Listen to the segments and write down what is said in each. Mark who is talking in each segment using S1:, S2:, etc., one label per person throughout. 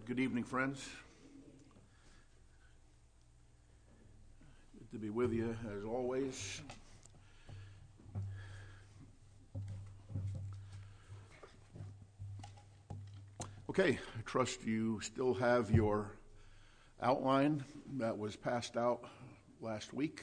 S1: Good evening, friends. Good to be with you as always. Okay, I trust you still have your outline that was passed out last week.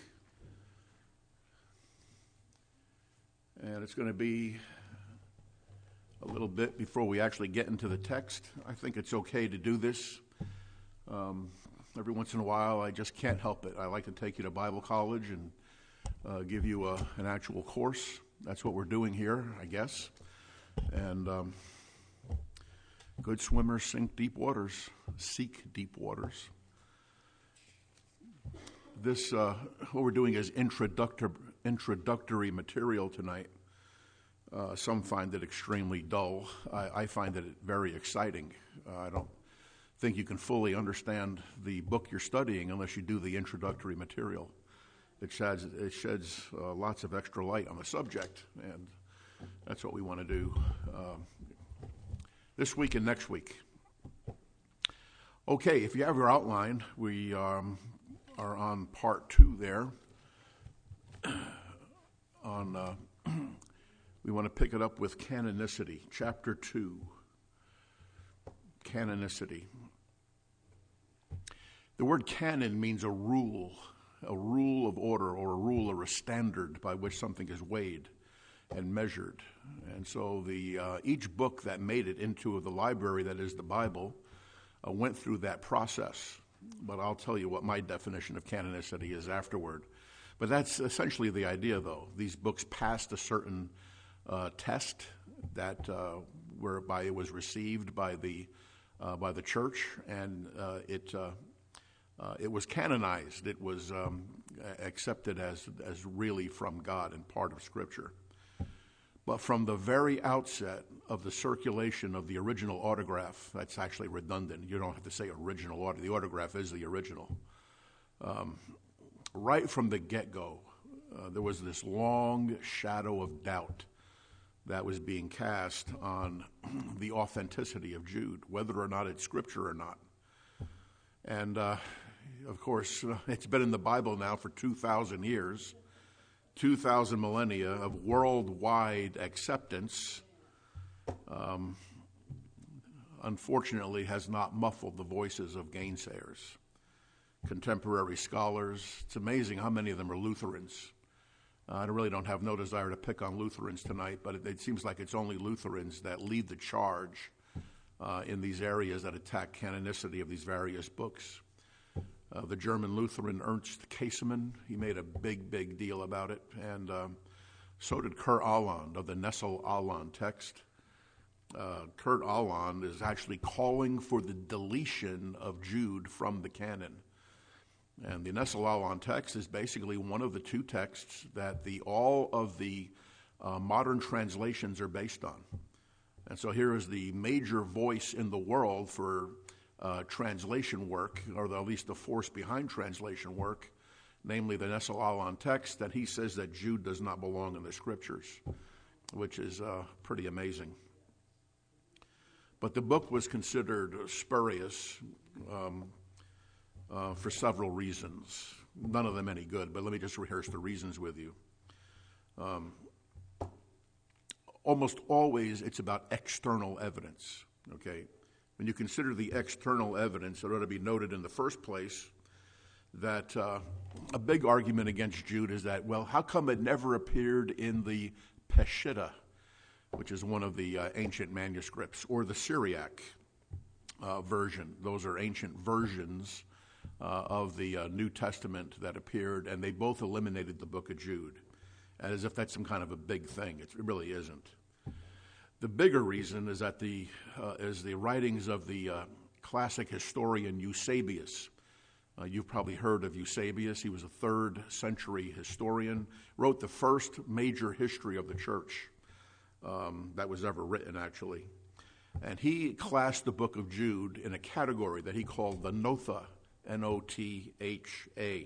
S1: And it's going to be a little bit before we actually get into the text. I think it's okay to do this. Every once in a while, I just can't help it. I like to take you to Bible college and give you an actual course. That's what we're doing here, I guess. And good swimmers seek deep waters. This, what we're doing is introductory material tonight. Some find it extremely dull. I find it very exciting. I don't think you can fully understand the book you're studying unless you do the introductory material. It sheds lots of extra light on the subject, and that's what we want to do this week and next week. Okay, if you have your outline, we are on part 2 there. We want to pick it up with canonicity, chapter 2. Canonicity. The word canon means a rule of order, or a rule or a standard by which something is weighed and measured. And so each book that made it into the library that is the Bible went through that process. But I'll tell you what my definition of canonicity is afterward. But that's essentially the idea, though. These books passed a certain test that whereby it was received by the church, and it was canonized. It was accepted as really from God and part of Scripture. But from the very outset of the circulation of the original autograph, that's actually redundant. You don't have to say original autograph. The autograph is the original. Right from the get-go, there was this long shadow of doubt that was being cast on the authenticity of Jude, whether or not it's Scripture or not. And, of course, it's been in the Bible now for 2,000 years, 2,000 millennia of worldwide acceptance, unfortunately has not muffled the voices of gainsayers. Contemporary scholars, it's amazing how many of them are Lutherans. I really don't have no desire to pick on Lutherans tonight, but it seems like it's only Lutherans that lead the charge in these areas that attack canonicity of these various books. The German Lutheran Ernst Käsemann, he made a big deal about it, and so did Kurt Aland of the Nestle-Aland text. Kurt Aland is actually calling for the deletion of Jude from the canon. And the Nestle-Aland text is basically one of the two texts that all of the modern translations are based on. And so here is the major voice in the world for translation work, or at least the force behind translation work, namely the Nestle-Aland text, that he says that Jude does not belong in the Scriptures, which is pretty amazing. But the book was considered spurious for several reasons. None of them any good, but let me just rehearse the reasons with you. Almost always it's about external evidence, okay? When you consider the external evidence, it ought to be noted in the first place that a big argument against Jude is that, well, how come it never appeared in the Peshitta, which is one of the ancient manuscripts, or the Syriac version? Those are ancient versions of the New Testament that appeared, and they both eliminated the book of Jude, as if that's some kind of a big thing. It really isn't. The bigger reason is that the writings of the classic historian Eusebius. You've probably heard of Eusebius. He was a 3rd century historian, wrote the first major history of the church that was ever written, actually. And he classed the book of Jude in a category that he called the Notha, N-O-T-H-A.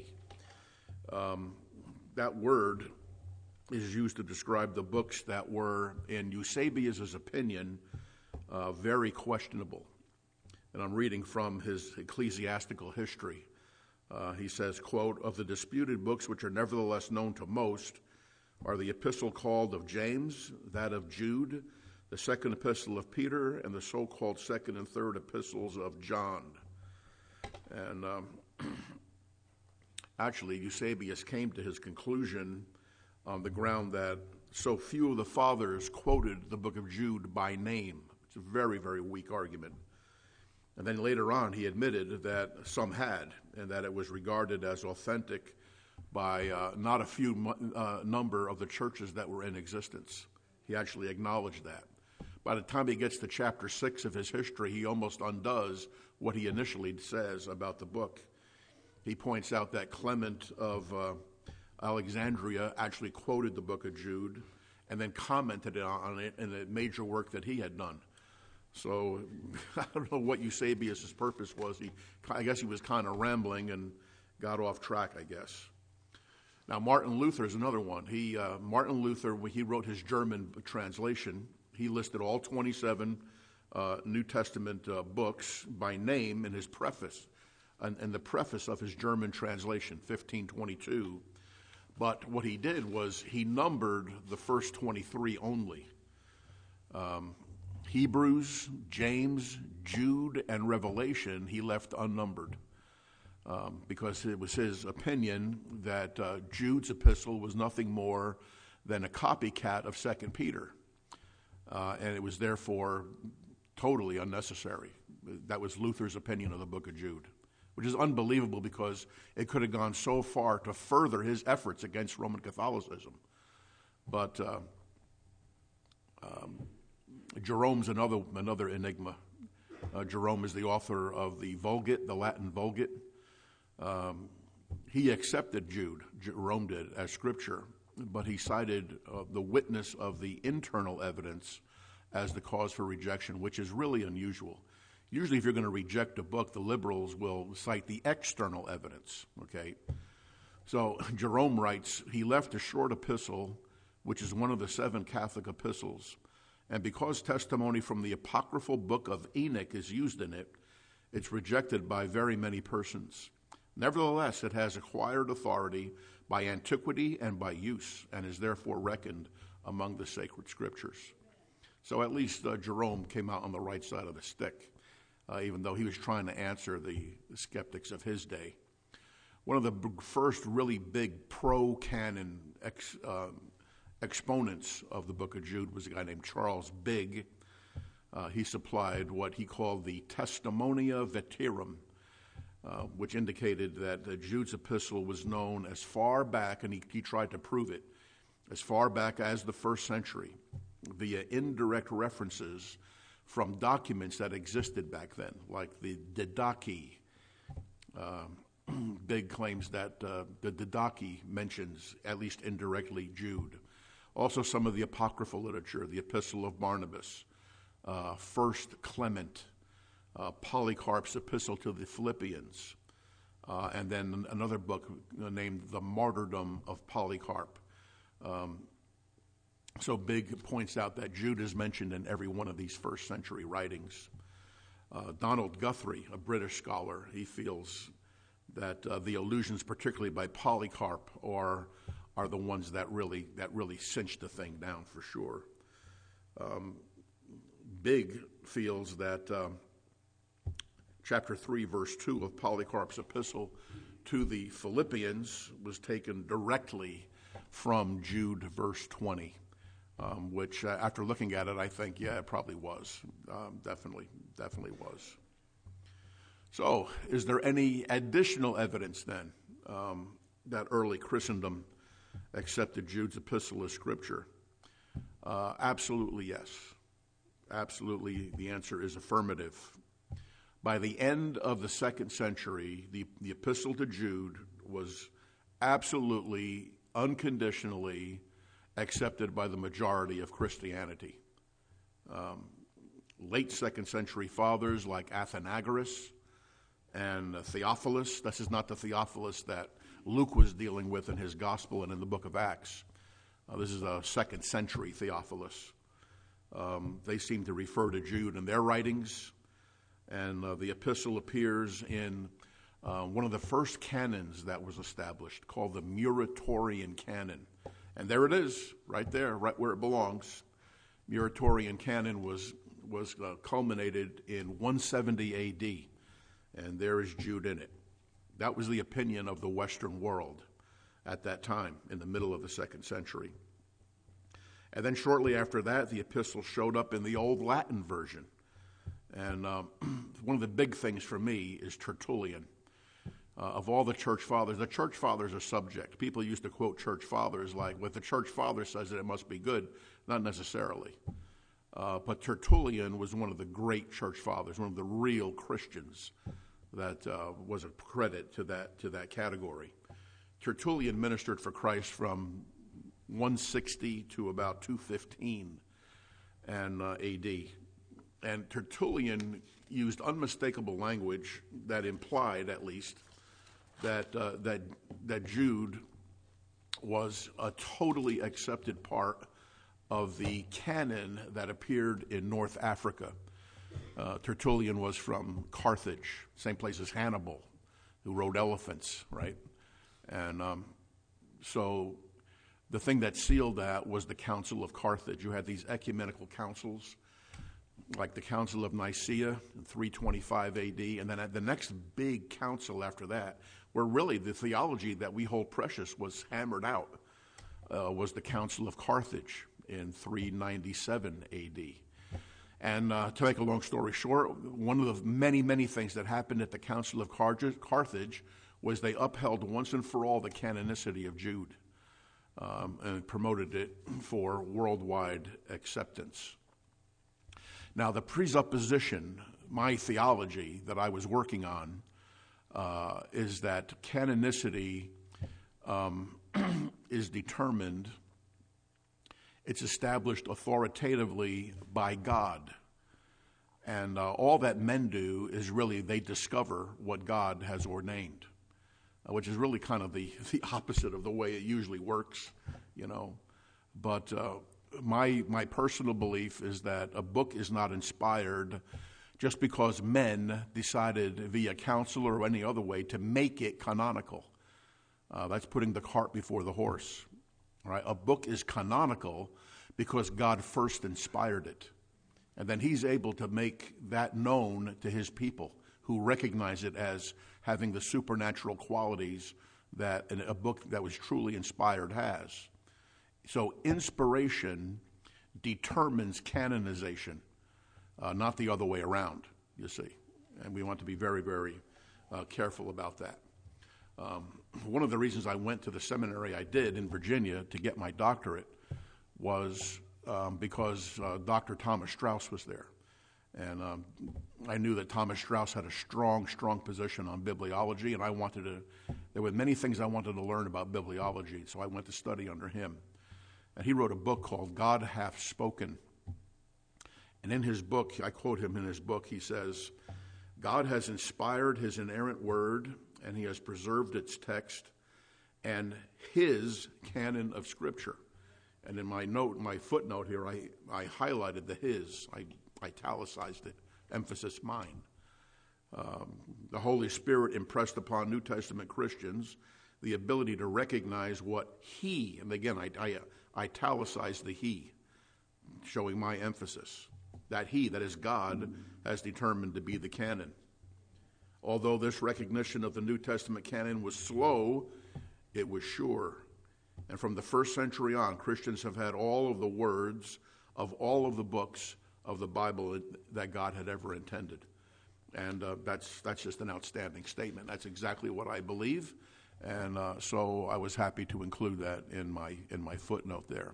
S1: That word is used to describe the books that were, in Eusebius' opinion, very questionable. And I'm reading from his ecclesiastical history. He says, quote, "Of the disputed books which are nevertheless known to most are the epistle called of James, that of Jude, the second epistle of Peter, and the so-called second and third epistles of John." And actually, Eusebius came to his conclusion on the ground that so few of the fathers quoted the book of Jude by name. It's a very, very weak argument. And then later on, he admitted that some had, and that it was regarded as authentic by not a few number of the churches that were in existence. He actually acknowledged that. By the time he gets to chapter 6 of his history, he almost undoes what he initially says about the book. He points out that Clement of Alexandria actually quoted the book of Jude and then commented on it in a major work that he had done. So I don't know what Eusebius' purpose was. I guess he was kind of rambling and got off track, I guess. Now, Martin Luther is another one. Martin Luther, when he wrote his German translation, he listed all 27 New Testament books by name in his preface, and the preface of his German translation, 1522. But what he did was he numbered the first 23 only. Hebrews, James, Jude, and Revelation he left unnumbered because it was his opinion that Jude's epistle was nothing more than a copycat of 2 Peter, and it was therefore totally unnecessary. That was Luther's opinion of the book of Jude, which is unbelievable because it could have gone so far to further his efforts against Roman Catholicism. But Jerome's another enigma. Jerome is the author of the Vulgate, the Latin Vulgate. He accepted Jude, Jerome did, as scripture, but he cited the witness of the internal evidence as the cause for rejection, which is really unusual. Usually if you're going to reject a book, the liberals will cite the external evidence, okay? So Jerome writes, he left a short epistle, which is one of the 7 Catholic epistles, and because testimony from the apocryphal book of Enoch is used in it, it's rejected by very many persons. Nevertheless, it has acquired authority by antiquity and by use, and is therefore reckoned among the sacred scriptures. So at least Jerome came out on the right side of the stick, even though he was trying to answer the skeptics of his day. One of the first really big pro-canon exponents of the book of Jude was a guy named Charles Bigg. He supplied what he called the Testimonia Veterum, which indicated that Jude's epistle was known as far back, and he tried to prove it, as far back as the first century, via indirect references from documents that existed back then, like the Didache. Bigg claims that the Didache mentions, at least indirectly, Jude. Also some of the apocryphal literature, the Epistle of Barnabas, First Clement, Polycarp's Epistle to the Philippians, and then another book named The Martyrdom of Polycarp. So Bigg points out that Jude is mentioned in every one of these first century writings. Donald Guthrie, a British scholar, he feels that the allusions, particularly by Polycarp, are the ones that really cinch the thing down for sure. Bigg feels that chapter 3, verse 2 of Polycarp's epistle to the Philippians was taken directly from Jude, verse 20, which after looking at it, I think, yeah, it probably was. Definitely was. So, is there any additional evidence then that early Christendom accepted Jude's epistle as scripture? Absolutely yes. Absolutely, the answer is affirmative. By the end of the 2nd century, the epistle to Jude was absolutely, unconditionally accepted by the majority of Christianity. Late 2nd century fathers like Athenagoras and Theophilus, this is not the Theophilus that Luke was dealing with in his gospel and in the book of Acts. This is a 2nd century Theophilus. They seem to refer to Jude in their writings And the epistle appears in one of the first canons that was established, called the Muratorian Canon. And there it is, right there, right where it belongs. Muratorian Canon was culminated in 170 A.D., and there is Jude in it. That was the opinion of the Western world at that time, in the middle of the 2nd century. And then shortly after that, the epistle showed up in the Old Latin version. And one of the big things for me is Tertullian. Of all the church fathers are subject. People used to quote church fathers like, well, if the church father says that it must be good. Not necessarily. But Tertullian was one of the great church fathers, one of the real Christians that was a credit to that category. Tertullian ministered for Christ from 160 to about 215 and AD. And Tertullian used unmistakable language that implied, at least, that Jude was a totally accepted part of the canon that appeared in North Africa. Tertullian was from Carthage, same place as Hannibal, who rode elephants, right? And so the thing that sealed that was the Council of Carthage. You had these ecumenical councils, like the Council of Nicaea in 325 AD, and then at the next big council after that, where really the theology that we hold precious was hammered out, was the Council of Carthage in 397 A.D. And to make a long story short, one of the many, many things that happened at the Council of Carthage was they upheld once and for all the canonicity of Jude and promoted it for worldwide acceptance. Now, the presupposition, my theology that I was working on, is that canonicity is determined, it's established authoritatively by God. And all that men do is really they discover what God has ordained, which is really kind of the opposite of the way it usually works, you know. But my personal belief is that a book is not inspired just because men decided via council or any other way to make it canonical. That's putting the cart before the horse. Right? A book is canonical because God first inspired it. And then he's able to make that known to his people who recognize it as having the supernatural qualities that a book that was truly inspired has. So inspiration determines canonization, not the other way around, you see. And we want to be very, very careful about that. One of the reasons I went to the seminary I did in Virginia to get my doctorate was because Dr. Thomas Strauss was there. And I knew that Thomas Strauss had a strong, strong position on bibliology, and there were many things I wanted to learn about bibliology, so I went to study under him. And he wrote a book called God Hath Spoken. And in his book, I quote him in his book, he says, God has inspired his inerrant word, and he has preserved its text and his canon of Scripture. And in my footnote here, I highlighted the his. I italicized it, emphasis mine. The Holy Spirit impressed upon New Testament Christians the ability to recognize what he, and again, I italicized the he, showing my emphasis, that he, that is God, has determined to be the canon. Although this recognition of the New Testament canon was slow, it was sure. And from the first century on, Christians have had all of the words of all of the books of the Bible that God had ever intended. And that's just an outstanding statement. That's exactly what I believe. And so I was happy to include that in my footnote there.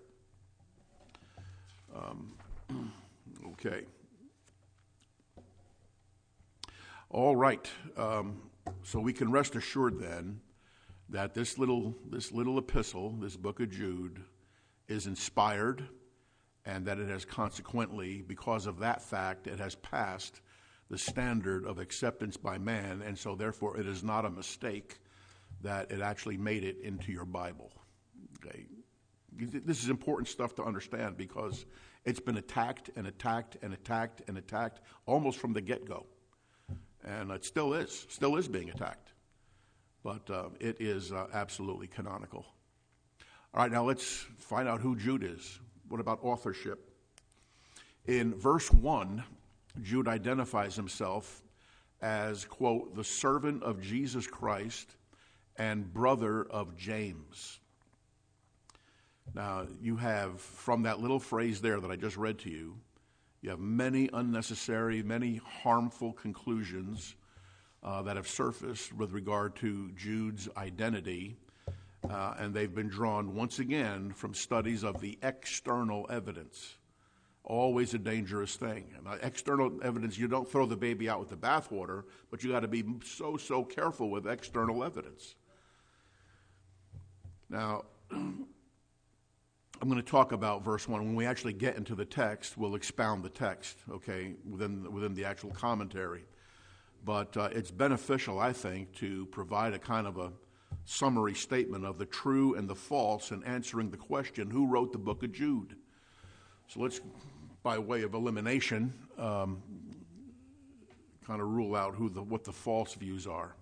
S1: Okay. All right. So we can rest assured then that this little epistle, this book of Jude, is inspired, and that it has consequently, because of that fact, it has passed the standard of acceptance by man, and so therefore it is not a mistake that it actually made it into your Bible. Okay. This is important stuff to understand because it's been attacked and attacked and attacked and attacked almost from the get-go. And it still is being attacked. But it is absolutely canonical. All right, now let's find out who Jude is. What about authorship? In verse 1, Jude identifies himself as, quote, the servant of Jesus Christ and brother of James. Now, you have, from that little phrase there that I just read to you, you have many unnecessary, many harmful conclusions that have surfaced with regard to Jude's identity, and they've been drawn once again from studies of the external evidence. Always a dangerous thing. And external evidence, you don't throw the baby out with the bathwater, but you got to be so careful with external evidence. Now, I'm going to talk about verse 1. When we actually get into the text, we'll expound the text, okay, within the actual commentary. But it's beneficial, I think, to provide a kind of a summary statement of the true and the false in answering the question, who wrote the book of Jude? So let's, by way of elimination, kind of rule out what the false views are.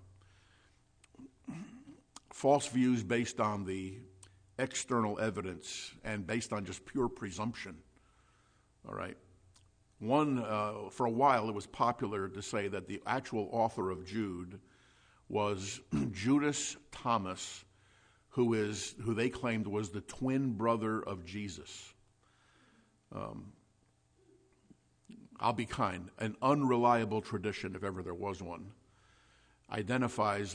S1: False views based on the external evidence and based on just pure presumption. All right. One, for a while, it was popular to say that the actual author of Jude was Judas Thomas, who they claimed was the twin brother of Jesus. I'll be kind. An unreliable tradition, if ever there was one, identifies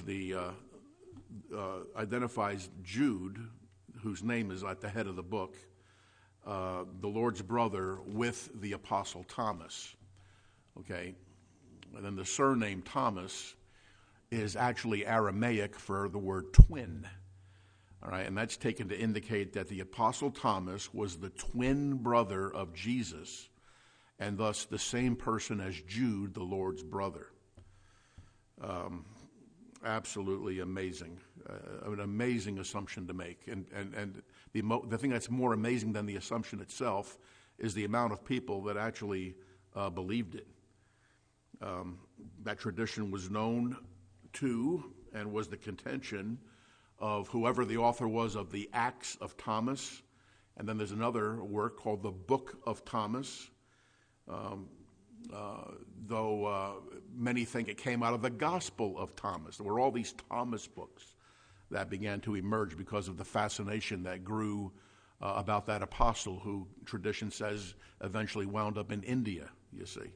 S1: Jude, whose name is at the head of the book, the Lord's brother, with the Apostle Thomas. Okay, and then the surname Thomas is actually Aramaic for the word twin. All right, and that's taken to indicate that the Apostle Thomas was the twin brother of Jesus, and thus the same person as Jude, the Lord's brother. Absolutely amazing, an amazing assumption to make. And the thing that's more amazing than the assumption itself is the amount of people that actually believed it. That tradition was known to and was the contention of whoever the author was of the Acts of Thomas. And then there's another work called the Book of Thomas, though many think it came out of the Gospel of Thomas. There were all these Thomas books that began to emerge because of the fascination that grew about that apostle who, tradition says, eventually wound up in India, you see.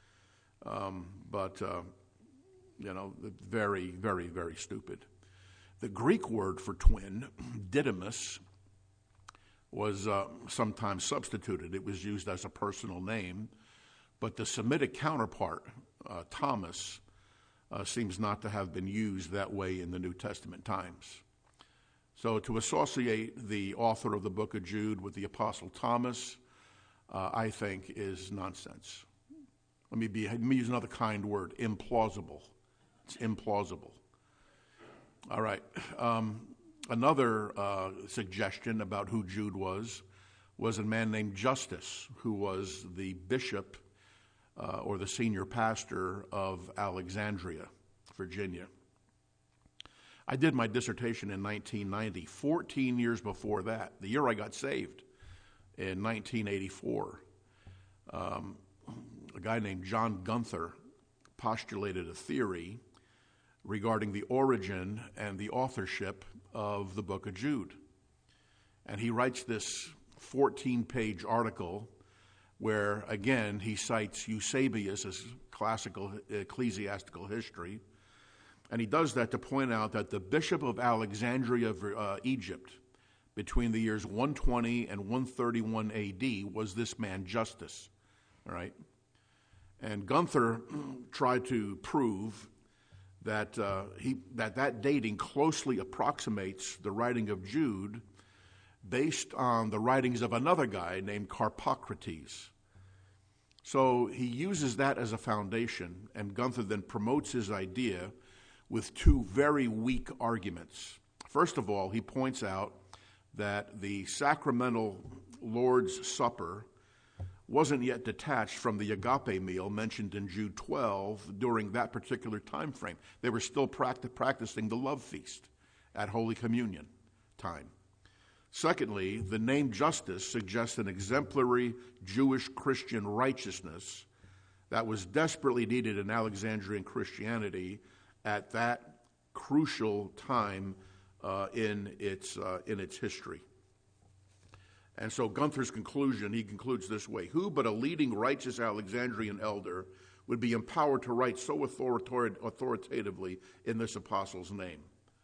S1: Very, very, very stupid. The Greek word for twin, didymus, was sometimes substituted. It was used as a personal name, but the Semitic counterpart, Thomas, seems not to have been used that way in the New Testament times. So to associate the author of the book of Jude with the Apostle Thomas, I think is nonsense. Let me use another kind word, implausible. It's implausible. All right. Another suggestion about who Jude was a man named Justus, who was the bishop or the senior pastor of Alexandria, Virginia. I did my dissertation in 1990, 14 years before that, the year I got saved, in 1984. A guy named John Gunther postulated a theory regarding the origin and the authorship of the book of Jude. And he writes this 14-page article where, again, he cites Eusebius as classical ecclesiastical history. And he does that to point out that the bishop of Alexandria, Egypt, between the years 120 and 131 AD was this man Justus. All right? And Gunther tried to prove that that dating closely approximates the writing of Jude based on the writings of another guy named Carpocrates. So he uses that as a foundation, and Gunther then promotes his idea with two very weak arguments. First of all, he points out that the sacramental Lord's Supper wasn't yet detached from the agape meal mentioned in Jude 12 during that particular time frame. They were still practicing the love feast at Holy Communion time. Secondly, the name Justus suggests an exemplary Jewish Christian righteousness that was desperately needed in Alexandrian Christianity at that crucial time in its history. And so Gunther's conclusion, he concludes this way: who but a leading righteous Alexandrian elder would be empowered to write so authoritatively in this apostle's name?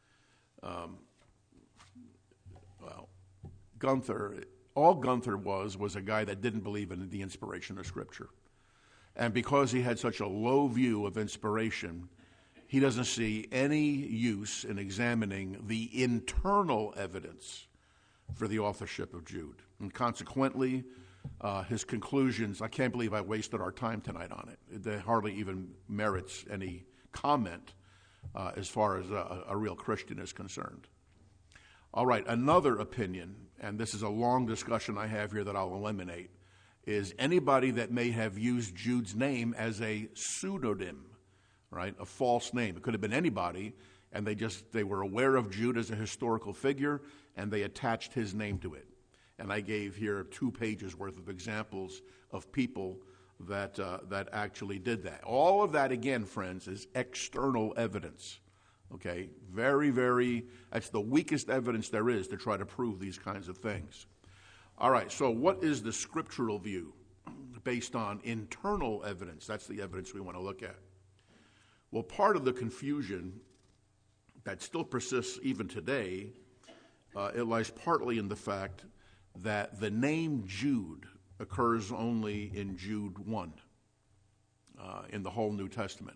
S1: All Gunther was a guy that didn't believe in the inspiration of Scripture. And because he had such a low view of inspiration, he doesn't see any use in examining the internal evidence for the authorship of Jude. And consequently, his conclusions, I can't believe I wasted our time tonight on it. It hardly even merits any comment as far as a real Christian is concerned. All right, another opinion, and this is a long discussion I have here that I'll eliminate, is anybody that may have used Jude's name as a pseudonym, right, a false name. It could have been anybody, and they were aware of Jude as a historical figure, and they attached his name to it. And I gave here 2 pages worth of examples of people that actually did that. All of that, again, friends, is external evidence. Okay, very, very, that's the weakest evidence there is to try to prove these kinds of things. All right, so what is the scriptural view based on internal evidence? That's the evidence we want to look at. Well, part of the confusion that still persists even today, it lies partly in the fact that the name Jude occurs only in Jude 1 in the whole New Testament.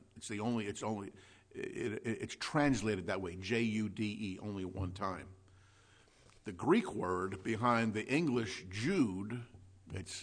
S1: It's translated that way, Jude, only one time. The Greek word behind the English Jude, it's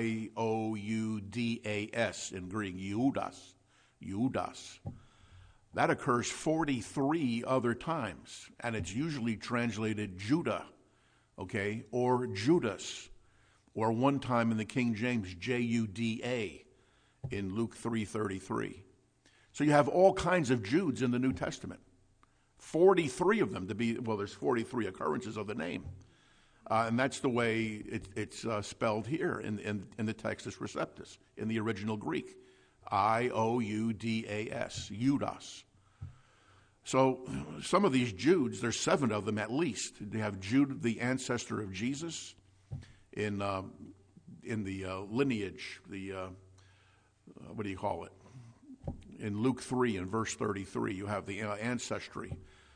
S1: Ioudas in Greek, Ioudas. That occurs 43 other times, and it's usually translated Judah, okay, or Judas, or one time in the King James, Juda, in Luke 3:33. So you have all kinds of Judes in the New Testament. 43 of them there's 43 occurrences of the name. And that's the way it's spelled here in the Textus Receptus, in the original Greek. Ioudas, Judas. So some of these Judes, there's 7 of them at least. They have Jude, the ancestor of Jesus, in the lineage, what do you call it? In Luke 3 and verse 33, you have the ancestry.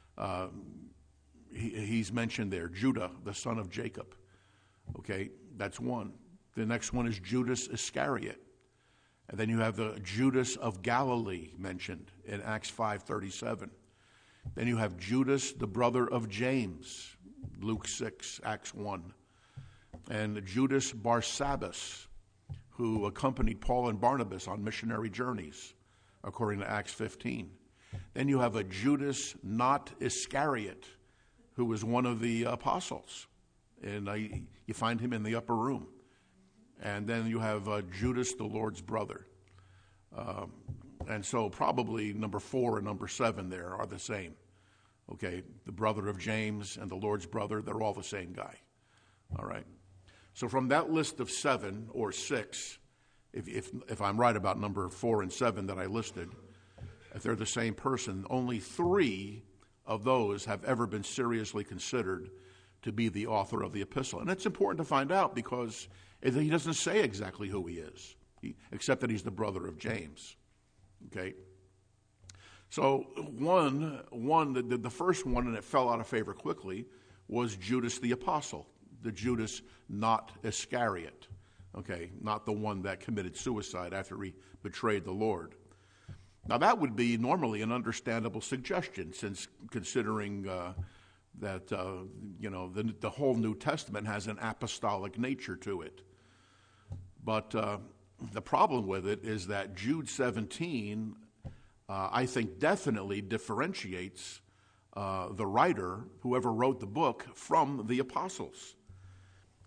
S1: He's mentioned there, Judah, the son of Jacob. Okay, that's one. The next one is Judas Iscariot. And then you have the Judas of Galilee mentioned in Acts 5:37. Then you have Judas, the brother of James, Luke 6, Acts 1. And Judas Barsabbas, who accompanied Paul and Barnabas on missionary journeys, according to Acts 15. Then you have a Judas not Iscariot, who was one of the apostles. And you find him in the upper room. And then you have Judas, the Lord's brother. And so probably number 4 and number 7 there are the same. Okay, the brother of James and the Lord's brother, they're all the same guy. All right. So from that list of 7 or 6, if I'm right about number 4 and 7 that I listed, if they're the same person, only 3 of those have ever been seriously considered to be the author of the epistle. And it's important to find out because he doesn't say exactly who he is, except that he's the brother of James. Okay? So the first one, and it fell out of favor quickly, was Judas the Apostle, the Judas not Iscariot. Okay, not the one that committed suicide after he betrayed the Lord. Now that would be normally an understandable suggestion, since considering that the whole New Testament has an apostolic nature to it. But the problem with it is that Jude 17, I think, definitely differentiates the writer, whoever wrote the book, from the apostles.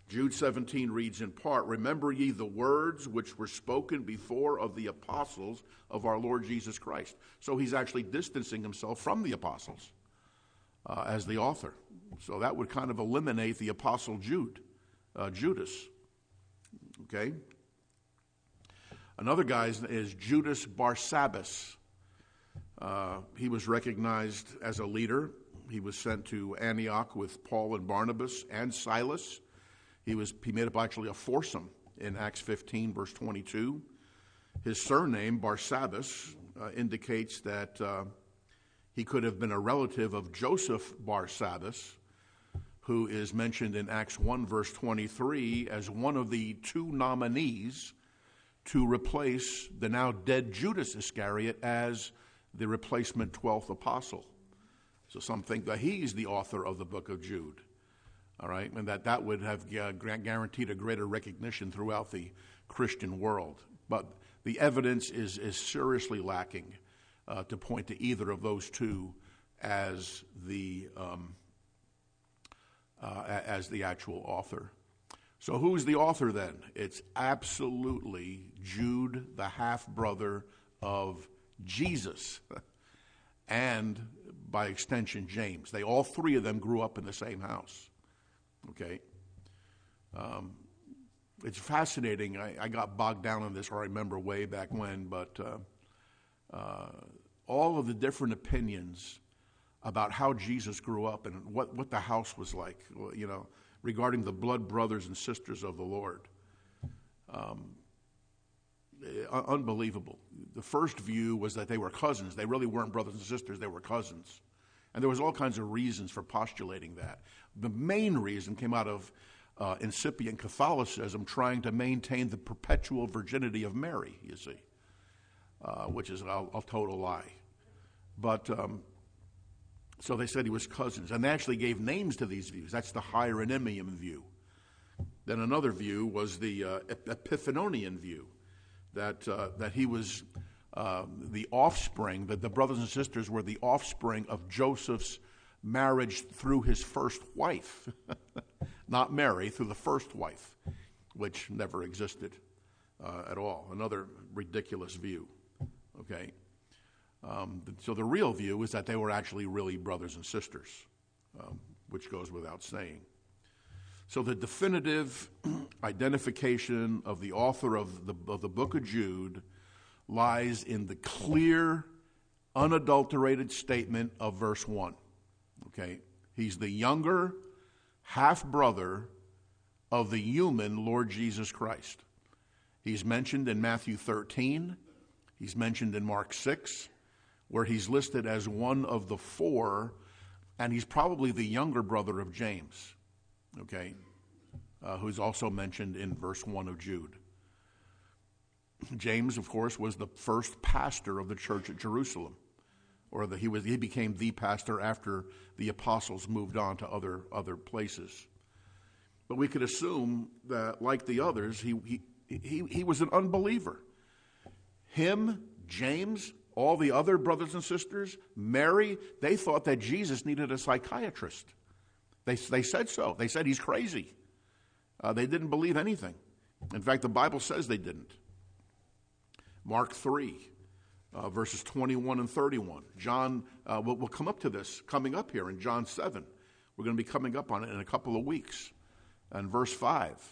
S1: Jude 17 reads in part, "Remember ye the words which were spoken before of the apostles of our Lord Jesus Christ." So he's actually distancing himself from the apostles as the author. So that would kind of eliminate the apostle Judas. Okay? Another guy is Judas Barsabbas. He was recognized as a leader. He was sent to Antioch with Paul and Barnabas and Silas. He made up actually a foursome in Acts 15, verse 22. His surname, Barsabbas, indicates that he could have been a relative of Joseph Barsabbas, who is mentioned in Acts 1, verse 23, as one of the two nominees to replace the now dead Judas Iscariot as the replacement 12th apostle. So some think that he's the author of the book of Jude. All right, and that would have guaranteed a greater recognition throughout the Christian world. But the evidence is seriously lacking to point to either of those two as the actual author. So who's the author then? It's absolutely Jude, the half-brother of Jesus, and by extension James. All three of them grew up in the same house. Okay, it's fascinating. I got bogged down in this, or I remember way back when, but all of the different opinions about how Jesus grew up and what the house was like, regarding the blood brothers and sisters of the Lord. Unbelievable. The first view was that they were cousins. They really weren't brothers and sisters. They were cousins. And there was all kinds of reasons for postulating that. The main reason came out of incipient Catholicism trying to maintain the perpetual virginity of Mary, you see, which is a total lie. But so they said he was cousins. And they actually gave names to these views. That's the Hieronymian view. Then another view was the Epiphanonian view, that he was the offspring, that the brothers and sisters were the offspring of Joseph's marriage through his first wife, not Mary, through the first wife, which never existed at all. Another ridiculous view, okay? So the real view is that they were actually really brothers and sisters, which goes without saying. So the definitive identification of the author of the book of Jude lies in the clear, unadulterated statement of verse 1. Okay? He's the younger half-brother of the human Lord Jesus Christ. He's mentioned in Matthew 13. He's mentioned in Mark 6, where he's listed as one of the four, and he's probably the younger brother of James, okay, who's also mentioned in verse 1 of Jude. James, of course, was the first pastor of the church at Jerusalem, or he became the pastor after the apostles moved on to other places. But we could assume that, like the others, he was an unbeliever. Him, James, all the other brothers and sisters, Mary, they thought that Jesus needed a psychiatrist. They said so. They said he's crazy. They didn't believe anything. In fact, the Bible says they didn't. Mark 3, verses 21 and 31. John, we'll come up to this coming up here in John 7. We're going to be coming up on it in a couple of weeks. And verse 5,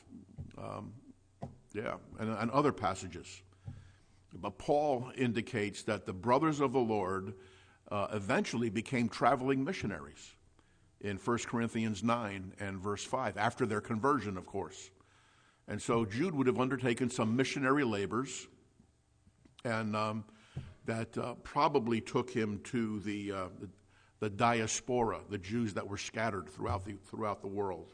S1: and other passages. But Paul indicates that the brothers of the Lord eventually became traveling missionaries in 1 Corinthians 9 and verse 5, after their conversion, of course. And so Jude would have undertaken some missionary labors, and that probably took him to the diaspora, the Jews that were scattered throughout the world.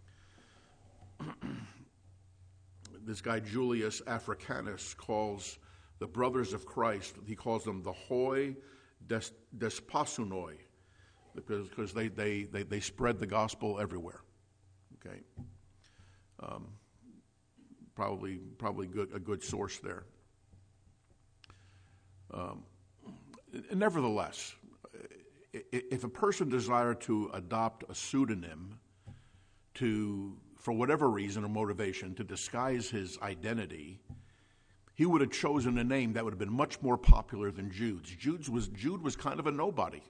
S1: This guy Julius Africanus calls the brothers of Christ, he calls them the hoi desposunoi, because they spread the gospel everywhere. Okay, probably a good source there. Nevertheless, if a person desired to adopt a pseudonym to for whatever reason or motivation, to disguise his identity, he would have chosen a name that would have been much more popular than Jude's. Jude was kind of a nobody.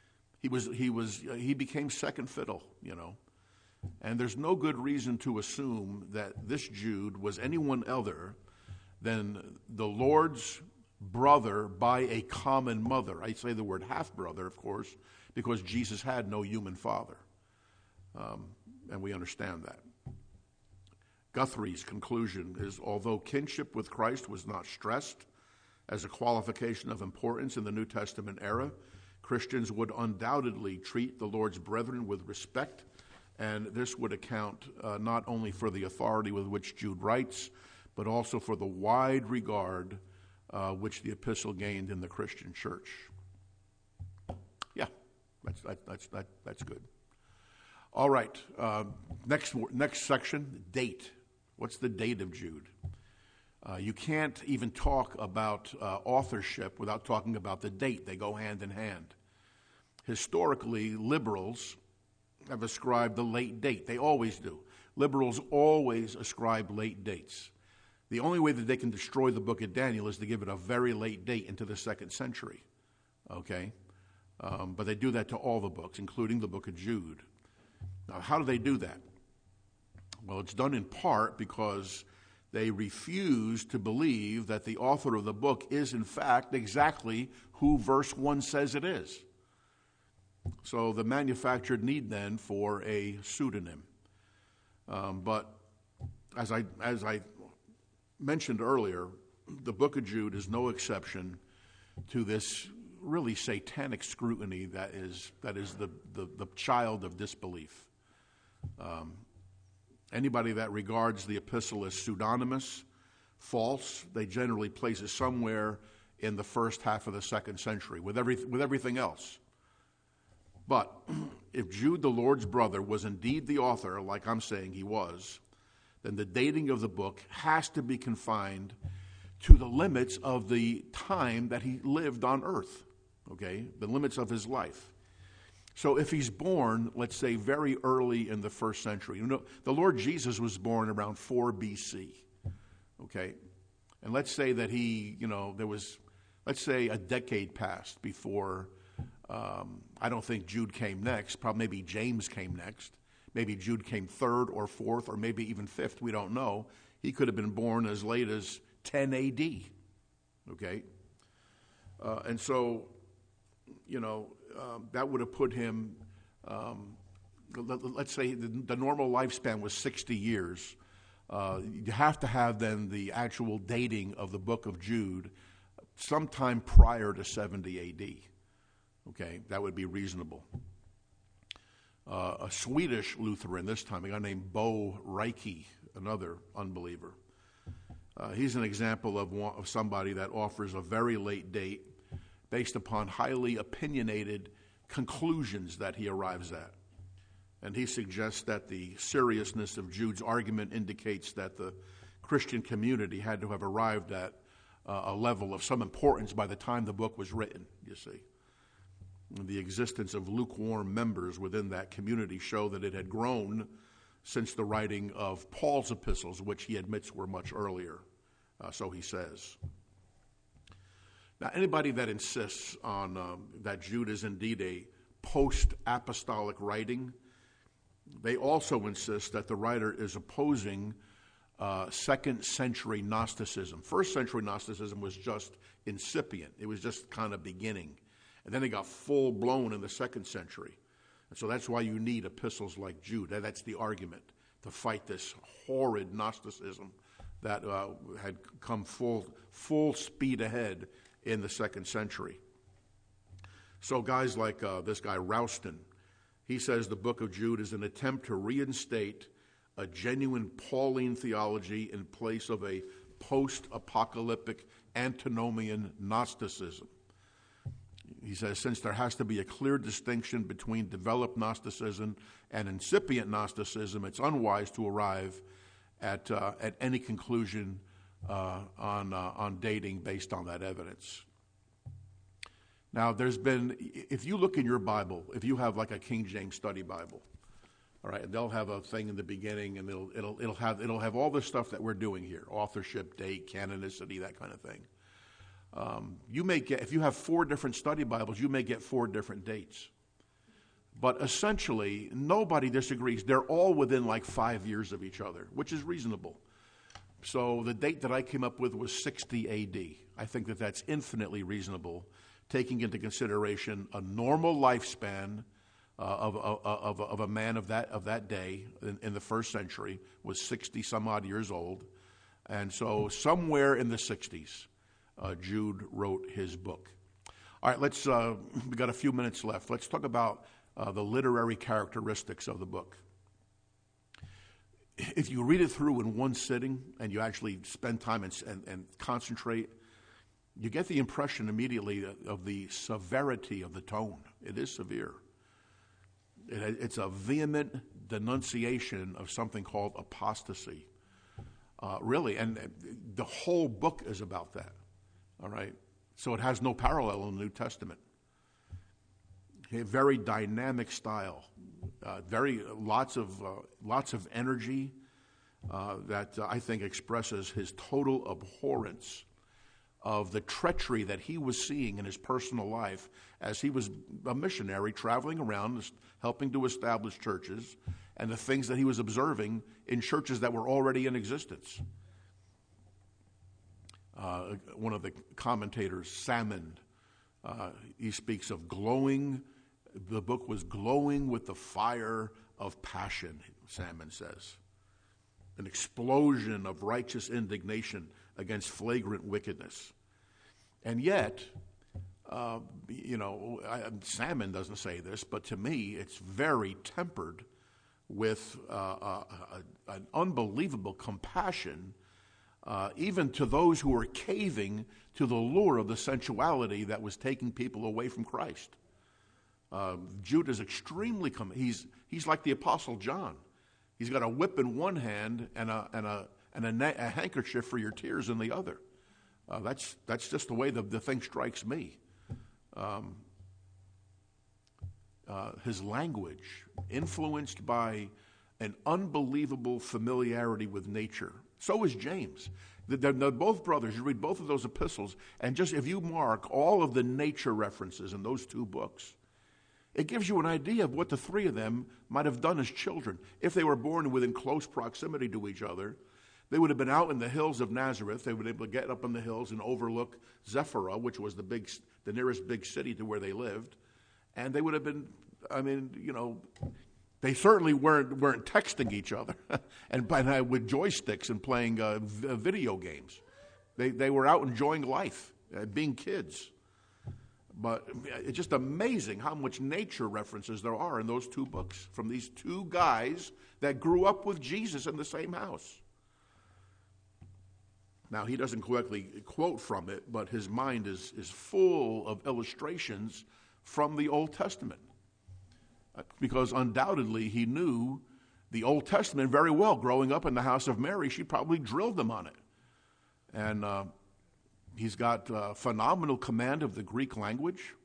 S1: He became second fiddle, And there's no good reason to assume that this Jude was anyone other than the Lord's brother by a common mother. I say the word half-brother, of course, because Jesus had no human father. And we understand that. Guthrie's conclusion is, although kinship with Christ was not stressed as a qualification of importance in the New Testament era, Christians would undoubtedly treat the Lord's brethren with respect, and this would account not only for the authority with which Jude writes, but also for the wide regard which the epistle gained in the Christian church. Yeah, that's good. All right, next section, date. What's the date of Jude? You can't even talk about authorship without talking about the date. They go hand in hand. Historically, liberals have ascribed the late date. They always do. Liberals always ascribe late dates. The only way that they can destroy the book of Daniel is to give it a very late date into the 2nd century. Okay? But they do that to all the books, including the book of Jude. Now, how do they do that? Well, it's done in part because they refuse to believe that the author of the book is, in fact, exactly who verse 1 says it is. So the manufactured need then for a pseudonym. But as I mentioned earlier, the book of Jude is no exception to this really satanic scrutiny that is the child of disbelief. Anybody that regards the epistle as pseudonymous, false, they generally place it somewhere in the first half of the 2nd century with everything else. But if Jude, the Lord's brother, was indeed the author, like I'm saying he was, then the dating of the book has to be confined to the limits of the time that he lived on earth, okay, the limits of his life. So if he's born, let's say, very early in the 1st century, the Lord Jesus was born around 4 BC, okay? And let's say that let's say a decade passed before, I don't think Jude came next, probably maybe James came next, maybe Jude came 3rd or 4th or maybe even 5th, we don't know. He could have been born as late as 10 AD, okay? And so, that would have put him, let's say the normal lifespan was 60 years. You have to have then the actual dating of the book of Jude sometime prior to 70 AD. Okay, that would be reasonable. A Swedish Lutheran this time, a guy named Bo Reiki, another unbeliever. He's an example of somebody that offers a very late date based upon highly opinionated conclusions that he arrives at. And he suggests that the seriousness of Jude's argument indicates that the Christian community had to have arrived at a level of some importance by the time the book was written, you see. And the existence of lukewarm members within that community show that it had grown since the writing of Paul's epistles, which he admits were much earlier, so he says. Now, anybody that insists on that Jude is indeed a post-apostolic writing, they also insist that the writer is opposing 2nd century Gnosticism. 1st century Gnosticism was just incipient. It was just kind of beginning. And then it got full-blown in the 2nd century. And so that's why you need epistles like Jude. That's the argument, to fight this horrid Gnosticism that had come full speed ahead in the 2nd century. So guys like this guy Rouston, he says the book of Jude is an attempt to reinstate a genuine Pauline theology in place of a post-apocalyptic antinomian Gnosticism. He says, since there has to be a clear distinction between developed Gnosticism and incipient Gnosticism, it's unwise to arrive at any conclusion on dating based on that evidence. Now, if you look in your Bible, if you have like a King James Study Bible, All right, they'll have a thing in the beginning, and it'll have all the stuff that we're doing here: authorship, date, canonicity, that kind of thing. You may get, if you have 4 different study Bibles, you may get 4 different dates. But essentially, nobody disagrees. They're all within like 5 years of each other, which is reasonable. So the date that I came up with was 60 A.D. I think that that's infinitely reasonable, taking into consideration a normal lifespan of a man of that day in the first century was 60 some odd years old, and so somewhere in the 60s, Jude wrote his book. All right, let's. We got a few minutes left. Let's talk about the literary characteristics of the book. If you read it through in one sitting and you actually spend time and concentrate, you get the impression immediately of the severity of the tone. It is severe. It's a vehement denunciation of something called apostasy, really, and the whole book is about that, all right? So it has no parallel in the New Testament. A very dynamic style, lots of energy that I think expresses his total abhorrence of the treachery that he was seeing in his personal life as he was a missionary traveling around helping to establish churches, and the things that he was observing in churches that were already in existence. One of the commentators, Salmond, he speaks of glowing. The book was glowing with the fire of passion, Salmond says. An explosion of righteous indignation against flagrant wickedness. And yet, Salmond doesn't say this, but to me, it's very tempered with an unbelievable compassion, even to those who were caving to the lure of the sensuality that was taking people away from Christ. Jude is extremely, he's like the Apostle John. He's got a whip in one hand and a handkerchief for your tears in the other. That's just the way the thing strikes me. His language, influenced by an unbelievable familiarity with nature. So is James. They're both brothers. You read both of those epistles, and just if you mark all of the nature references in those 2 books, it gives you an idea of what the 3 of them might have done as children. If they were born within close proximity to each other, they would have been out in the hills of Nazareth. They would be able to get up in the hills and overlook Zephyrah, which was the nearest big city to where they lived. And they would have been, they certainly weren't texting each other and with joysticks and playing video games. They were out enjoying life, being kids. But it's just amazing how much nature references there are in those 2 books from these 2 guys that grew up with Jesus in the same house. Now, he doesn't correctly quote from it, but his mind is full of illustrations from the Old Testament. Because undoubtedly he knew the Old Testament very well. Growing up in the house of Mary, she probably drilled them on it. And he's got phenomenal command of the Greek language,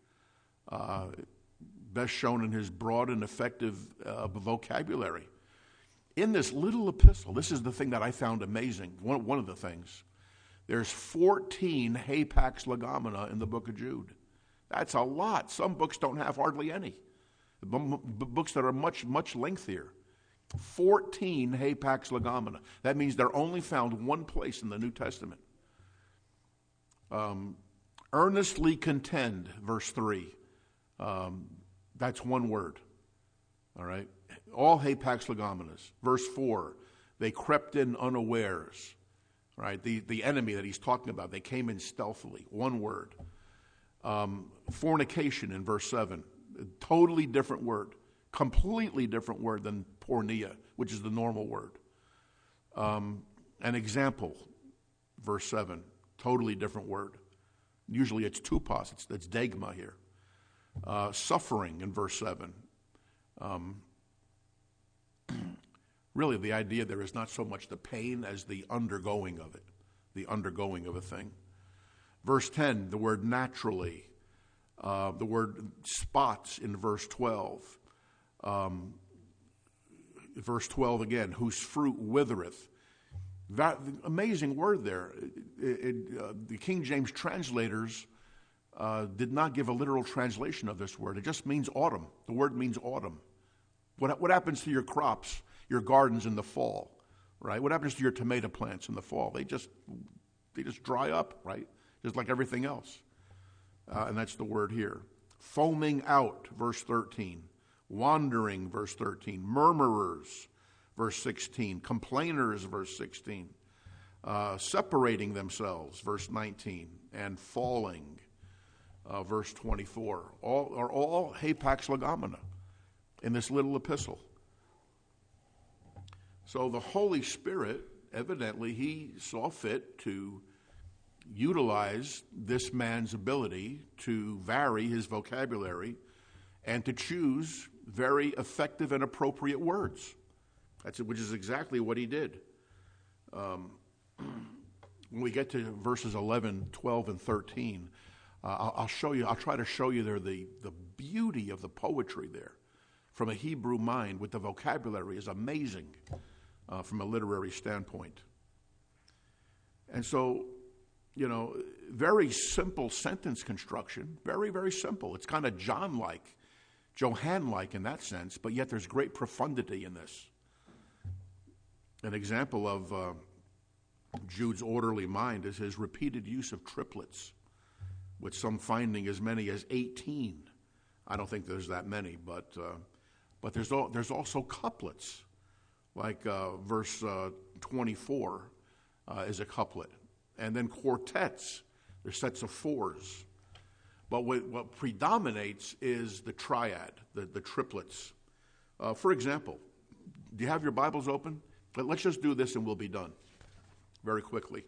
S1: best shown in his broad and effective vocabulary. In this little epistle, this is the thing that I found amazing, one of the things. There's 14 hapax legomena in the book of Jude. That's a lot. Some books don't have hardly any. Books that are much, much lengthier. 14 hapax legomena. That means they're only found one place in the New Testament. Earnestly contend, verse 3. That's one word. All right? All hapax legomenas. Verse 4. They crept in unawares. Right? The enemy that he's talking about, they came in stealthily. One word. Fornication in verse 7. A totally different word. Completely different word than porneia, which is the normal word. An example, verse 7. Totally different word. Usually it's tupos. It's degma here. Suffering in verse 7. Really, the idea there is not so much the pain as the undergoing of it, the undergoing of a thing. Verse 10, the word naturally, the word spots in verse 12, Verse 12 again, whose fruit withereth. That amazing word there. The King James translators did not give a literal translation of this word. It just means autumn. The word means autumn. What happens to your crops, your gardens in the fall, right? What happens to your tomato plants in the fall? They just dry up, right? Just like everything else. And that's the word here. Foaming out, verse 13. Wandering, verse 13. Murmurers, verse 16. Complainers, verse 16. Separating themselves, verse 19. And falling, verse 24. All are all hapax legomena in this little epistle. So the Holy Spirit, evidently, he saw fit to utilize this man's ability to vary his vocabulary and to choose very effective and appropriate words. Which is exactly what he did. When we get to verses 11, 12, and 13, I'll try to show you there the beauty of the poetry there. From a Hebrew mind with the vocabulary is amazing from a literary standpoint. And so, very simple sentence construction, very, very simple. It's kind of Johann-like in that sense, but yet there's great profundity in this. An example of Jude's orderly mind is his repeated use of triplets, with some finding as many as 18. I don't think there's that many, but there's also couplets, like verse 24 is a couplet, and then quartets. They're sets of fours. But what predominates is the triad, the triplets. For example, do you have your Bibles open? Let's just do this and we'll be done very quickly.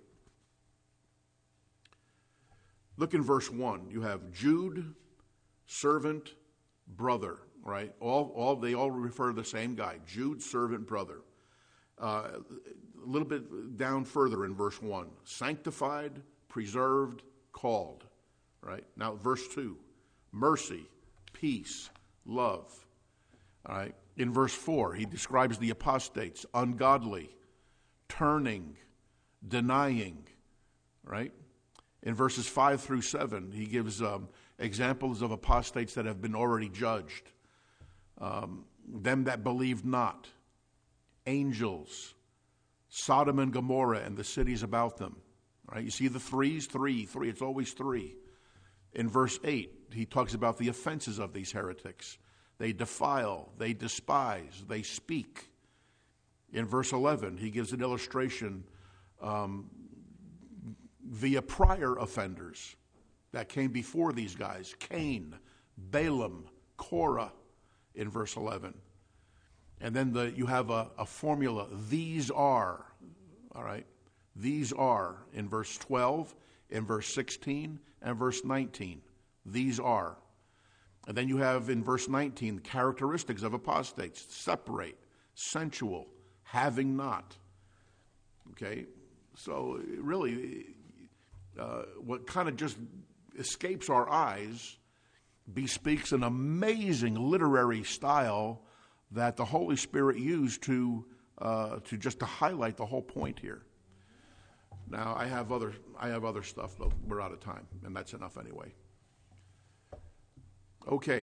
S1: Look in verse 1. You have Jude, servant, brother, right? They all refer to the same guy, Jude, servant, brother. A little bit down further in verse 1. Sanctified, preserved, called, right? Now, verse 2. Mercy, peace, love. All right. In verse 4, he describes the apostates, ungodly, turning, denying, right? In verses 5 through 7, he gives examples of apostates that have been already judged. Them that believed not, angels, Sodom and Gomorrah and the cities about them. Right? You see the threes? Three. It's always three. In verse 8, he talks about the offenses of these heretics. They defile, they despise, they speak. In verse 11, he gives an illustration via prior offenders that came before these guys. Cain, Balaam, Korah in verse 11. And then you have a formula. These are, all right? These are in verse 12, in verse 16, and verse 19. These are. And then you have in verse 19 characteristics of apostates: separate, sensual, having not. Okay? So really, what kind of just escapes our eyes bespeaks an amazing literary style that the Holy Spirit used to highlight the whole point here. Now I have other stuff, but we're out of time, and that's enough anyway. Okay.